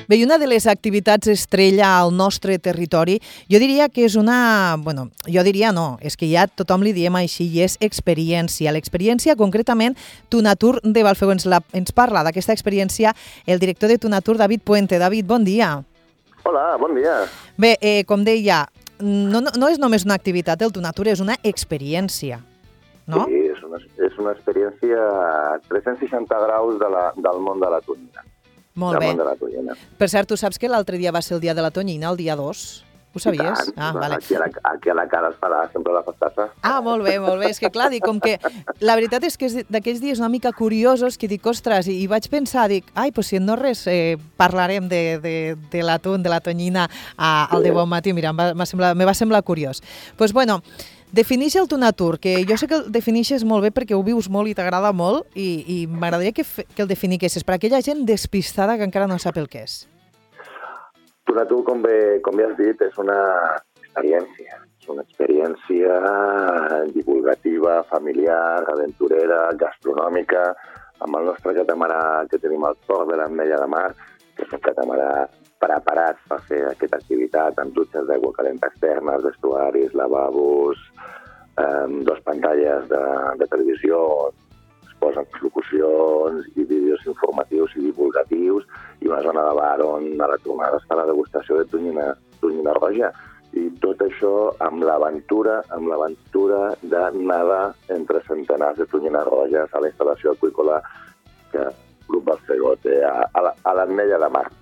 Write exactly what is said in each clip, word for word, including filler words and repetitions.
Bé, i una de les activitats estrella al nostre territori, jo diria que és una... Bueno, jo diria no, és que ja tothom li diem així, i és experiència. L'experiència, concretament, Tunatur de Valfeu. Ens, la, ens parla d'aquesta experiència el director de Tunatur, David Puente. David, bon dia. Hola, bon dia. Bé, eh, com deia, no, no, no és només una activitat, el Tunatur és una experiència, no? Sí, és una, és una experiència a tres-cents seixanta graus de la, del món de la tonyina. Molt bé. Del món de la tonyina. Per cert, tu saps que l'altre dia va ser el dia de la tonyina, el dia dos? Ho sabies? Ah, vale. Aquí, a la, aquí a la cara es farà sempre la festassa. Ah, molt bé, molt bé. És que clar, dic, com que la veritat és que és d'aquells dies una mica curiosos que dic, ostres, i, i vaig pensar, dic, ai, doncs si no res eh, parlarem de, de, de l'atún, de la tonyina a, al de bon matí, mira, em va, me, sembla, me va semblar curiós. Doncs pues, bueno, defineix el Tunatur, que jo sé que el defineixes molt bé perquè ho vius molt i t'agrada molt, i, i m'agradaria que, que el definiquessis per aquella gent despistada que encara no sap el que és. Tunatur, com bé, com bé has dit, és una experiència. És una experiència divulgativa, familiar, aventurera, gastronòmica, amb el nostre catamarà que tenim al port de l'Ametlla de Mar, que és un catamarà preparat per fer aquesta activitat amb dutxes d'aigua calenta externes, vestuaris, lavabos, eh, dos pantalles de, de televisió, posen locucions i vídeos informatius i divulgatius i una zona de bar on a la tornada es fa la degustació de tonyina, tonyina roja. I tot això amb l'aventura amb l'aventura de nedar entre centenars de tonyines roges a la instal·lació aqüícola que el Grup Valfeu té a, a l'Ametlla de Mar.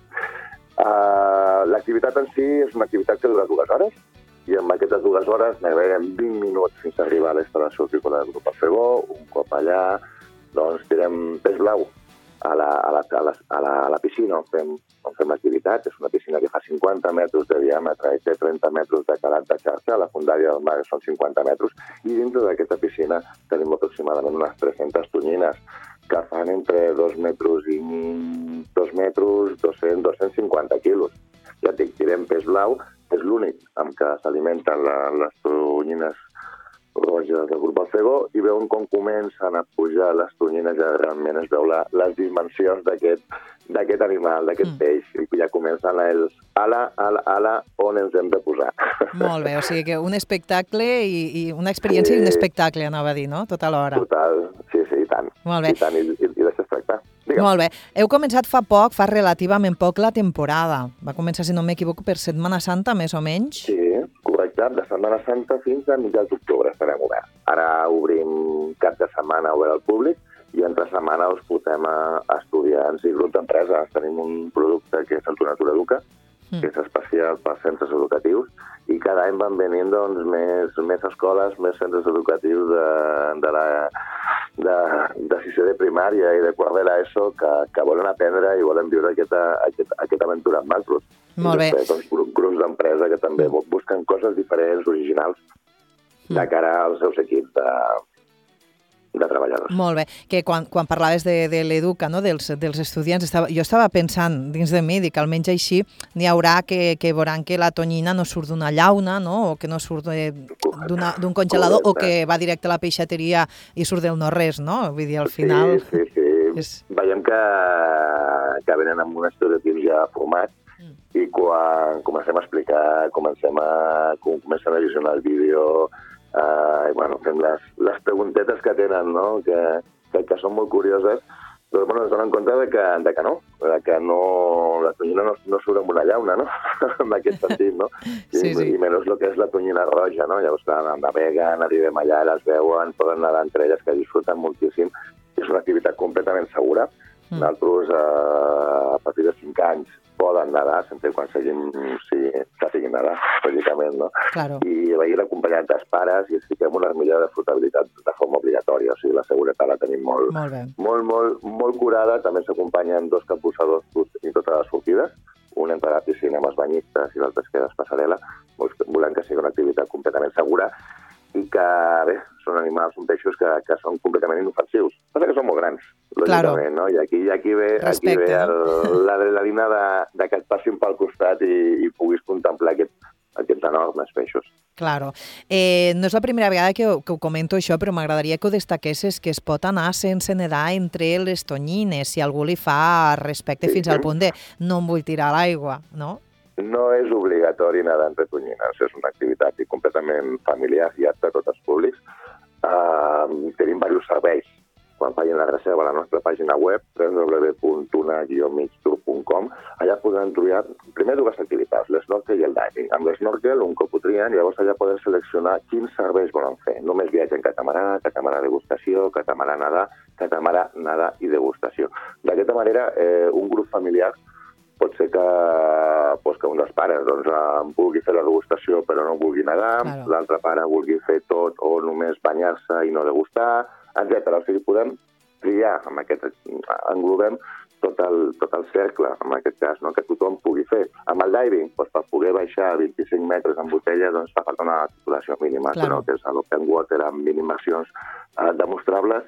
Uh, L'activitat en si és una activitat que dura dues hores i en aquestes dues hores naveguem vint minuts fins a arribar a la instal·lació aqüícola del Grup Valfeu. Un cop allà doncs tirem peix blau a la, a la, a la, a la, a la piscina on fem, on fem l'activitat. És una piscina que fa cinquanta metres de diàmetre i té trenta metres de calat de xarxa. La fondària del mar són cinquanta metres i dintre d'aquesta piscina tenim aproximadament unes tres-centes tonyines que fan entre dos metres i dos metres, dos-cents, dos-cents cinquanta quilos. Ja et dic, tirem peix blau, és l'únic amb què s'alimenten la, les tonyines roges del Grup Valfeu i veuen com comencen a pujar les tonyines, ja realment es veu la, les dimensions d'aquest animal, d'aquest mm. peix, i ja comencen els ala, ala, ala, on ens hem de posar. Molt bé, o sigui que un espectacle i, i una experiència sí. i un espectacle, anava a dir, no? Tot alhora. Total, sí, sí, i tant. Molt bé. I tant, i, i, i d'això es tracta. Digue'm. Molt bé. Heu començat fa poc, fa relativament poc, la temporada. Va començar, si no m'equivoco, per Setmana Santa, més o menys? Sí, correcte. De Setmana Santa fins a mitjans d'octubre estarem oberts. Ara obrim cap de setmana obert al públic i entre setmana us portem a estudiants i grups d'empreses. Tenim un producte que és el Tunatur Educa, mm. que és especial per centres educatius, i cada any van venint doncs, més, més escoles, més centres educatius de, de, la, de, de sisè de primària i de quart de l'ESO que, que volen aprendre i volen viure aquesta, aquesta, aquesta aventura amb altres. Molt bé. I després, doncs, grups d'empresa que també busquen coses diferents, originals, de cara als seus equips de, de treballadors. Molt bé. Que quan, quan parlaves de, de l'Educa, no? dels, dels estudiants, estava, jo estava pensant dins de mi, dic, almenys així n'hi haurà que, que veuran que la tonyina no surt d'una llauna, no? O que no surt d'un congelador, correcte. O que va directe a la peixateria i surt del no-res, no? Vull dir, al final... Sí, sí, sí. És... Veiem que, que venen amb un estereotip ja format, i quan comencem a explicar, comencem a, comencem a visionar el vídeo, eh, i bueno, fem les, les preguntetes que tenen, no? que, que, que són molt curioses, però bueno, es donen compte de que, de que no, de que no, la tonyina no, no surt amb una llauna, no? En aquest sentit, no? I, sí, sí. I menys el que és la tonyina roja, no? Llavors, clar, naveguen, arribem allà, les veuen, poden nedar entre elles, que disfruten moltíssim. És una activitat completament segura. Mm. Nosaltres, eh, a partir de cinc anys, poden nedar, sempre quan seguim, si sàpiguin nedar, lògicament, no? Claro. I ir acompanyat dels pares i fiquem una armilla de flotabilitat de forma obligatòria, o sigui, la seguretat la tenim molt, molt, molt, molt, molt curada. També s'acompanyen dos capbussadors i totes les sortides, un entra a la piscina amb els banyistes i l'altre es queda a passarel·la, volem que sigui una activitat completament segura i que, bé, són animals, són peixos que, que són completament inofensius. Passa que són molt grans, lògicament, claro. No? I aquí, i aquí ve, Respecte, aquí ve el, no? l'adrenalina de, de que et passin pel costat i, i puguis contemplar aquest aquests enormes peixos. Claro. Eh, no és la primera vegada que ho, que ho comento això, però m'agradaria que ho destaquessis, que es pot anar sense nedar entre les tonyines, si algú li fa respecte sí. fins al punt de no em vull tirar a l'aigua, no? No és obligatori nedar entre tonyines, és una activitat completament familiar i apta a tots els públics. Uh, tenim diversos serveis. Quan facin la reserva a la nostra pàgina web, w w w punt tuna guió mixtour punt com, allà podran trobar primer dues activitats, l'esnorkel i el diving. Amb l'esnorkel, un cop ho trien, llavors allà poden seleccionar quins serveis volen fer. Només viatge en catamarà, catamarà degustació, catamarà nedar, catamarà nedar i degustació. D'aquesta manera, eh, un grup familiar pot ser que, doncs, que un dels pares doncs, vulgui fer la degustació però no vulgui nedar, claro. L'altre pare vulgui fer tot o només banyar-se i no degustar, etcètera. O sigui, podem triar, amb aquest, englobem tot el, tot el cercle, en aquest cas, no? Que tothom pugui fer. Amb el diving, doncs, per poder baixar vint-i-cinc metres en botella, doncs fa falta una titulació mínima, claro. Però que és l'open water amb minimacions eh, demostrables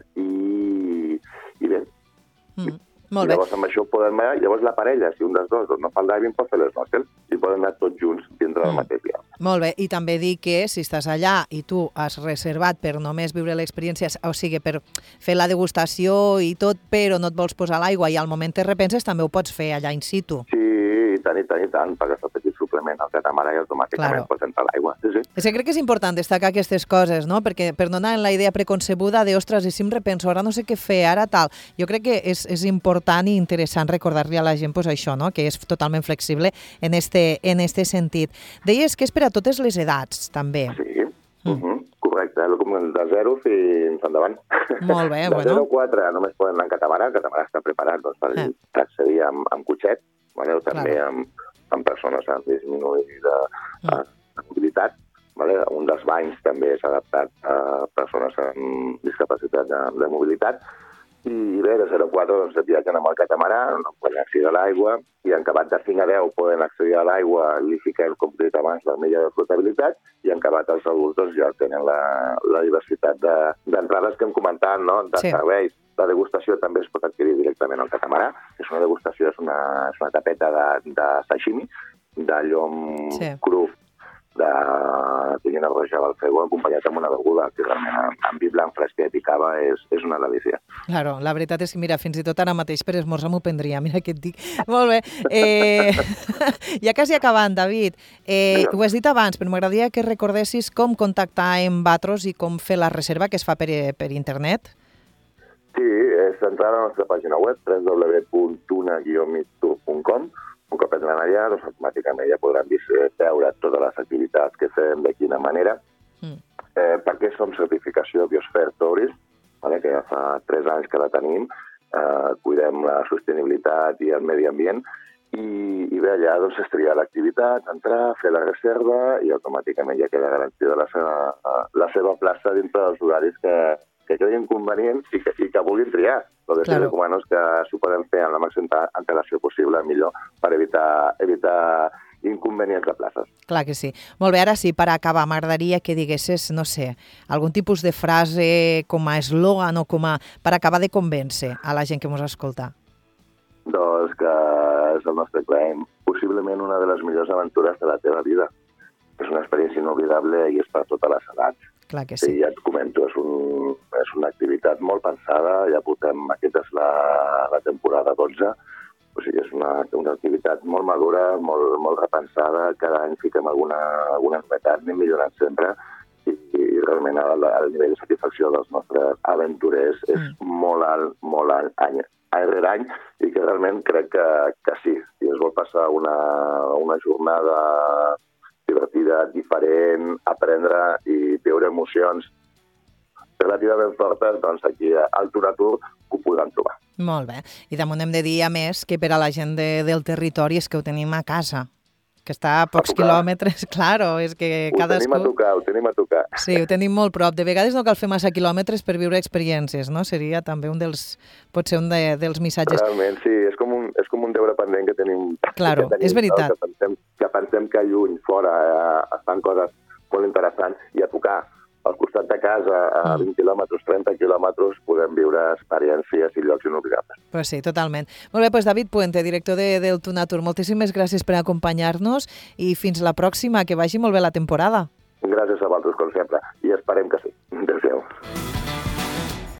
i, i bé. Mm. Molt bé. Llavors amb això podem anar, llavors la parella, si un dels dos doncs, no fa el diving, pot fer l'esnorkel i poden anar tots junts dintre del mm. mateix dia. Molt bé, i també dir que si estàs allà i tu has reservat per només viure l'experiència, o sigui, per fer la degustació i tot, però no et vols posar a l'aigua i al moment te repenses, també ho pots fer allà in situ. Sí, i tant, i tant, i tant, perquè està petit suplement al catamarà i automàticament claro. Pots entrar a l'aigua. Sí, sí. És que crec que és important destacar aquestes coses, no? Perquè per no anar en la idea preconcebuda de, ostres, i si em repenso, ara no sé què fer, ara tal. Jo crec que és, és important i interessant recordar-li a la gent pues, això, no? Que és totalment flexible en este, en este sentit. Deies que és per a totes les edats, també. Sí, mm. uh-huh. Correcte, de zero fins endavant. Molt bé, de bueno. De zero a quatre només poden anar en catamarà, el catamarà està preparat doncs, per eh. accedir amb, amb cotxet, vale? O també claro. amb, amb persones amb disminuïda de, mm. de mobilitat. Vale? Un dels banys també és adaptat a persones amb discapacitat de, de mobilitat. I bé, de zero a quatre doncs, viatgen amb el catamarà, no poden accedir a l'aigua, i en acabat de cinc a deu poden accedir a l'aigua, li fiquem, com dit abans, la milla de flotabilitat, i en acabat els adults doncs, ja tenen la, la diversitat d'entrades de, que hem comentat, no? De sí. Serveis. La degustació també es pot adquirir directament al catamarà. És una degustació, és una, és una tapeta de, de sashimi, de llom sí. cru, de tonyina roja al fego, acompanyat amb una beguda que realment amb vi blanc fresquet i cava és, és una delícia. Claro, la veritat és que, mira, fins i tot ara mateix per esmorzar m'ho prendria, mira què et dic. Molt bé. Eh, ja quasi acabant, David, eh, ho has dit abans, però m'agradaria que recordessis com contactar amb Vatros i com fer la reserva que es fa per, per internet. Sí, és entrar a la nostra pàgina web, w w w punt tuna guió mixtour punt com. Un cop entren allà, doncs automàticament ja podran veure totes les activitats que fem, de quina manera. Mm. Eh, perquè som certificació Biosphere Tourist, vale, que ja fa tres anys que la tenim, eh, cuidem la sostenibilitat i el medi ambient, i, i bé, allà doncs, es tria l'activitat, entrar, fer la reserva, i automàticament ja queda garantida la seva, la seva plaça dintre dels horaris que, que creguin convenients i que, i que vulguin triar. El que claro. Sí recomano és que s'ho podem fer amb la màxima antelació possible, millor, per evitar, evitar inconvenients de places. Clar que sí. Molt bé, ara sí, per acabar, m'agradaria que diguessis, no sé, algun tipus de frase com a eslògan o com a... per acabar de convèncer a la gent que ens escolta. Doncs que és el nostre claim, possiblement una de les millors aventures de la teva vida. És una experiència inoblidable i és per totes les edats. Clar que sí. Sí, ja et comento, és, un, és una activitat molt pensada, ja portem, aquesta és la, la temporada dotze, o sigui, és una, una activitat molt madura, molt, molt repensada, cada any fiquem alguna, alguna novetat, anem millorant sempre, i, i realment el, el nivell de satisfacció dels nostres aventurers és mm. molt alt, molt alt, any, any rere any, i que realment crec que, que sí, si es vol passar una, una jornada divertida, diferent, aprendre i viure emocions relativament fortes, doncs aquí al Tour ho podran trobar. Molt bé. I damunt hem de dir, a més, que per a la gent de, del territori és que ho tenim a casa, que està a pocs a quilòmetres, claro, és que ho cadascú... Ho tenim a tocar, ho tenim a tocar. Sí, ho tenim molt prop. De vegades no cal fer massa quilòmetres per viure experiències, no? Seria també un dels... pot ser un de, dels missatges. Realment, sí, és com un, és com un deure pendent que tenim. Claro, que tenim, és veritat. No? Que, pensem, que pensem que lluny, fora, eh, estan coses molt interessants i a tocar. al costat de casa, a vint quilòmetres, trenta quilòmetres, podem viure experiències i llocs inoblidables. Pues sí, totalment. Molt bé, doncs David Puente, director de, del Tunatur, moltíssimes gràcies per acompanyar-nos i fins la pròxima, que vagi molt bé la temporada. Gràcies a vosaltres, com sempre, i esperem que sí. Adéu-siau.